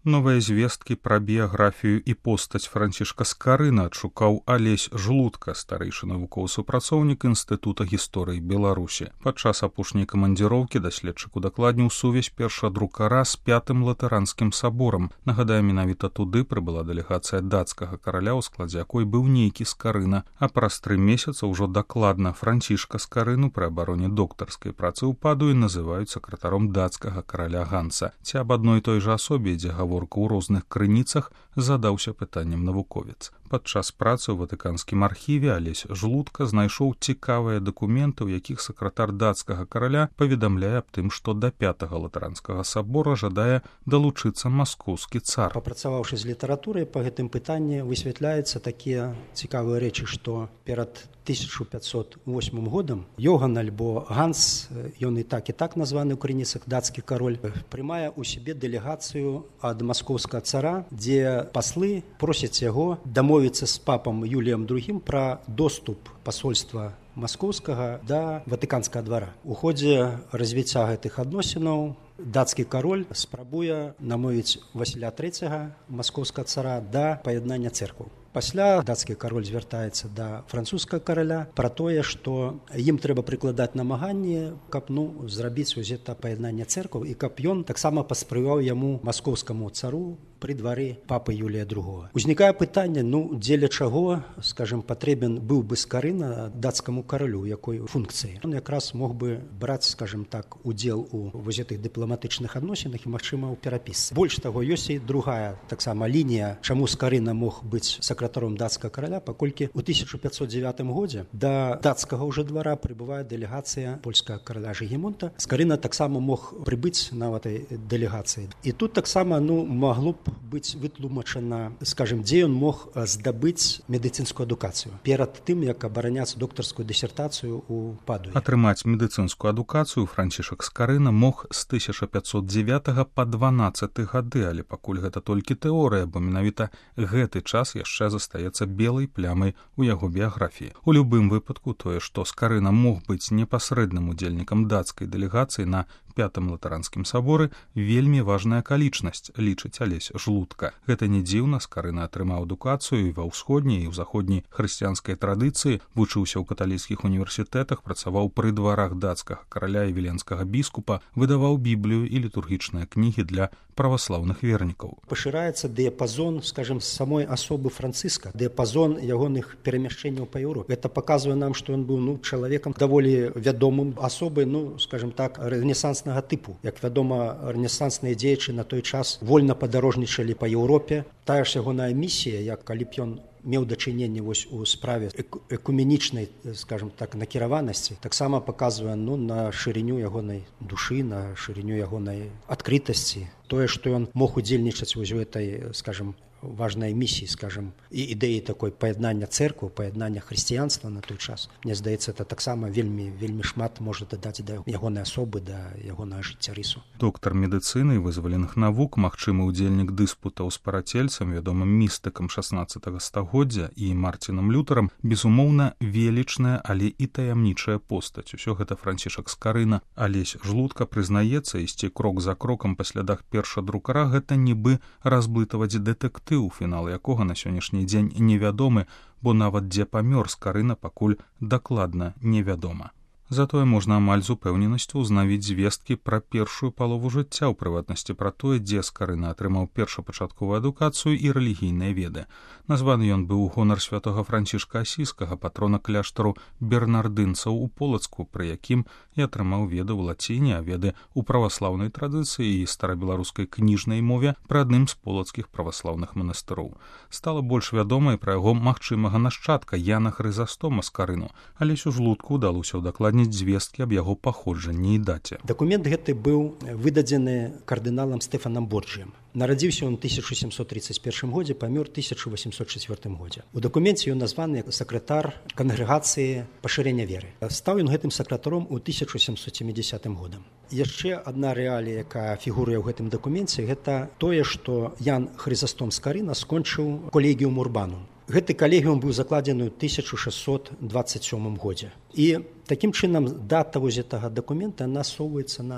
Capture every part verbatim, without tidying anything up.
Новыя звесткі пра біяграфію і постаць Францішка Скарына адшукаў Алесь Жлутка, старэйшы навукоў-супрацоўнік Інстытута гісторыі Беларусі. Падчас апошняй камандзіроўкі даследчык удакладніў сувязь першадрукара з пятым латаранскім саборам. Нагадаю, менавіта туды прыбыла дэлегацыя дацкага караля, у складзе якой быў нейкі Скарына, а праз тры месяца ўжо дакладна Францішка Скарыну пры абароне доктарскай працы ў Падуі называюць сакратаром дацкага караля Ганса. Ці аб адной той жа асобе ідзе гаворка ў розных крыніцах, задаўся пытаннем навуковец. Падчас працы ў ватыканскім архіве Алесь Жлутка знайшоў цікавыя дакументы, у якіх сакратар дацкага караля паведамляе аб тым, што да пятага латаранскага сабора жадае далучыцца маскоўскі цар. Папрацаваўшы з літаратурай па гэтым пытанні, высвятляюцца такія цікавыя рэчы, што перад тысяча пятьсот восьмым годам Йоган альбо Ганс, ён і так і так названы ў крыніцах дацкі кароль, прымае ў сябе дэлегацыю ад маскоўскага цара, дзе паслы просяць яго дамовіцца з папам Юліем другім пра доступ пасольства маскоўскага да ватыканскага двара. У ходзе развіцця гэтых адносінаў дацкі кароль спрабуе намовіць Васіля трэцяга, маскоўскага цара, да паяднання цэркваў. Пасля дацкі кароль звяртаецца да французскага караля пра тое, што ім трэба прыкладаць намаганні, каб ну зрабіць гэта паяднанне цэркваў і каб ён таксама паспрыяў яму маскоўскаму цару пры двары папы Юлія другога. Узнікае пытанне, ну дзеля чаго, скажем, патрэбен быў бы Скарына дацкаму каралю, якой функцыі. Ён якраз мог бы браць, скажем так, удзел у вось гэтых дыпламатычных адносінах і, магчыма, ў перапісцы. Больш таго, ёсць і другая таксама лінія, чаму Скарына мог быць сакратаром дацкага караля, паколькі ў тысяча пятьсот дзевятым годзе да дацкага ўжо двара прыбывае дэлегацыя польскага караля Жыгімонта. Скарына таксама мог прыбыць на гэтай дэлегацыі. І тут таксама ну магло б быць вытлумачана, скажем, дзе ён мог здабыць медыцынскую адукацыю перад тым, як абараняць доктарскую дысертацыю ў Падуі. Атрымаць медыцынскую адукацыю Францішак Скарына мог з тысяча пятьсот дзевятага па дванаццаты гады, але пакуль гэта толькі тэорыя, бо менавіта гэты час яшчэ застаецца белай плямай у яго біяграфіі. У любым выпадку тое, што Скарына мог быць непасрэдным удзельнікам дацкай дэлегацыі на пятым латаранскім саборы, вельмі важная акалічнасць, лічыць Алесь Жлутка. Гэта не дзіўна, Скарына атрымаў адукацыю і ва ўсходняй, і ў заходняй хрысціянскай традыцыі, вучыўся ў каталіцкіх універсітэтах, працаваў пры дварах дацкага караля і віленскага біскупа, выдаваў біблію і літургічныя кнігі для праваслаўных вернікаў. Пашыраецца дыяпазон, скажем, самой асобы Францыска, дыяпазон ягоных перамяшчэнняў па Еўропе. Гэта паказвае нам, што ён быў ну чалавекам даволі вядомым асобай, ну скажем так, рэнесанснага тыпу. Як вядома, рэнесансныя дзеячы на той час вольна падарожнічалі па Еўропе. Тая ж ягоная місія, як калі б ён меў дачыненне вось у справе экуменічнай, скажем так, накіраванасці, таксама паказвае ну на шырыню ягонай душы, на шырыню ягонай адкрытасці. Тое, што ён мог удзельнічаць вось у этой, скажем, важнай місіі, скажем, і ідэі такой паяднання цэрквы, паяднання хрысціянства на той час. Мне здаецца, это таксама вельмі вельмі шмат можа дадаць да ягонай асобы, да ягонага жыццярысу. Доктар медыцыны і вызваленых навук, магчымы ўдзельнік дыспутаў з парацельцам, вядомым містыкам шаснаццатага стагоддзя і Марціном Лютарам, безумоўна, велічная, але і таямнічая постаць. Усё гэта Францішак Скарына. Алесь Жлутка прызнаецца, ісці крок за крокам па слядах першадрукара — гэта нібы разблытаваць дэтэктыў, у фінал якога на сённяшні дзень невядомы, бо нават дзе памёр Скарына пакуль дакладна невядома. Затое можна амаль з упэўненасцю ўзнавіць звесткі пра першую палову жыцця, ў прыватнасці пра тое, дзе Скарына атрымаў першапачатковую адукацыю і рэлігійныя веды. Названы ён быў у гонар святога Францішка Асійскага, патрона кляштару бернардынцаў у Полацку, пры якім і атрымаў веды ў лаціне, а веды ў праваслаўнай традыцыі і старабеларускай кніжнай мове пры адным з полацкіх праваслаўных манастыроў. Стала больш вядомай пра яго магчымага нашчадка Яна Хрызастома Скарыну, але сю Жлутку ўдалося ўдакладніць звесткі аб яго паходжанні і даце. Дакумент гэты быў выдадзены кардыналам Стэфанам Борджіям. Нарадзіўся ён у тысяча сямсот тридцать первым годзе, памёр у тысяча восемьсот четвёртым годзе. У дакуменце ён названы як сакратар кангрэгацыі пашырення веры. Стаў ён гэтым сакратаром у тысяча сямсот семидесятым годам. Яшчэ адна рэалія, якая фігуруе ў гэтым дакуменце, гэта тое, што Ян Хрызастом Скарына скончыў калегіум Урбанум. Гэты калегіум быў закладзены ў тысяча шэсцьсот двадцать сёмым годзе. І такім чынам дата вось гэтага дакумента насоўваецца на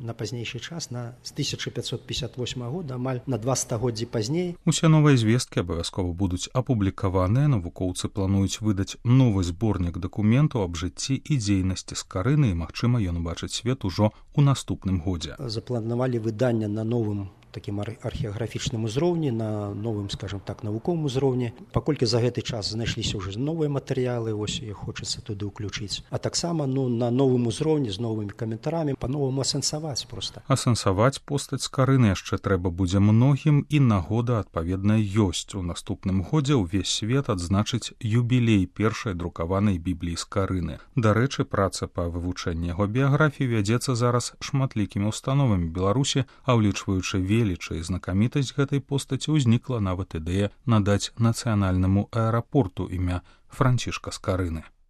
на пазнейшы час, на з тысяча пятьсот пятьдесят восьмого года, амаль на два стагоддзі пазней. Усе новыя звесткі абавязкова будуць апублікаваныя. Навукоўцы плануюць выдаць новы зборнік дакументаў аб жыцці і дзейнасці скарыны, і, магчыма, ён убачыць свет ужо ў наступным годзе. Запланавалі выданне на новым такім археаграфічным узроўні, на новым, скажем так, навуковым узроўні. Паколькі за гэты час знайшліся ўжо новыя матэрыялы, вось іх хочацца туды ўключыць. А таксама ну, на новым узроўні з новымі каментарамі па-новаму асэнсаваць проста. Асэнсаваць постаць скарыны яшчэ трэба будзе многім, і нагода адпаведная ёсць. У наступным годзе ўвесь свет адзначыць юбілей першай друкаванай бібліі скарыны. Дарэчы, праца па вывучэнні яго біяграфіі вядзецца зараз шматлікімі ўстановамі Беларусі, а ўлічваючы велічы і знакамітасць гэтай постаці, узнікла нават ідэя надаць нацыянальнаму аэрапорту імя Францішка Скарыны.